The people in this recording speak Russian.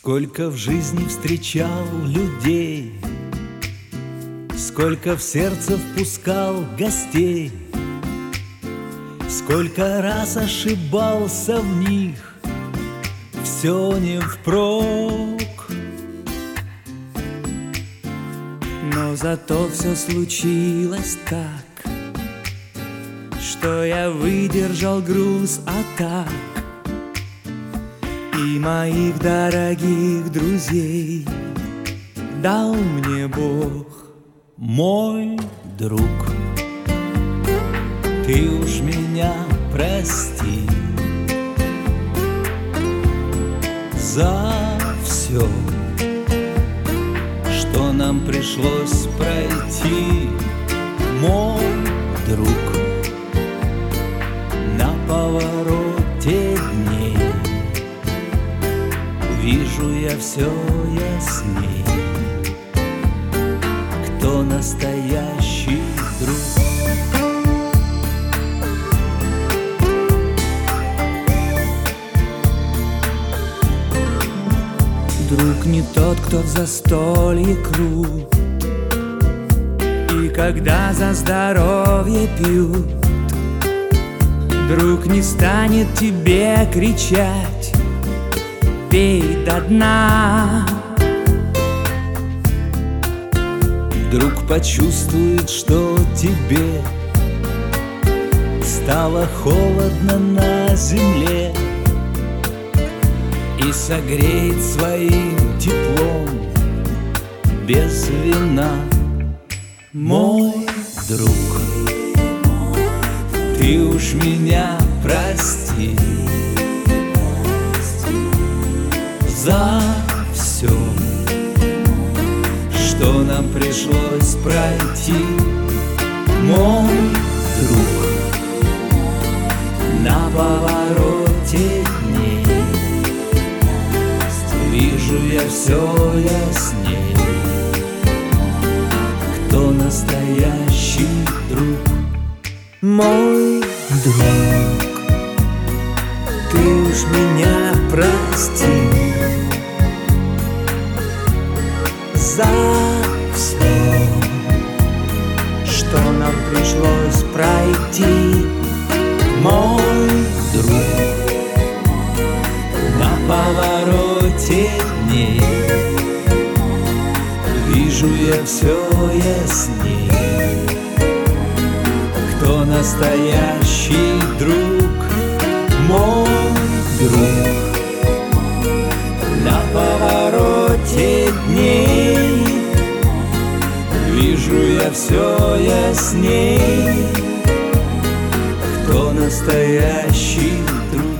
Сколько в жизни встречал людей, сколько в сердце впускал гостей, сколько раз ошибался в них, все не впрок. Но зато все случилось так, что я выдержал груз атак и моих дорогих друзей дал мне Бог. Мой друг, ты уж меня прости за все, что нам пришлось пройти. Мой друг, на повороте дней вижу я все ясней, кто настоящий друг. Друг не тот, кто в застолье крут, и когда за здоровье пьют. Друг не станет тебе кричать: пей до дна. Друг почувствует, что тебе стало холодно на земле, и согреет своим теплом без вина. Мой друг, ты уж меня прости за все, что нам пришлось пройти. Мой друг, на повороте дней вижу я все ясней, кто настоящий друг. Мой друг, ты уж меня прости за все, что нам пришлось пройти. Мой друг, на повороте дней вижу я все ясней, кто настоящий друг. Мой друг, на повороте дней вижу я все ясней, кто настоящий друг.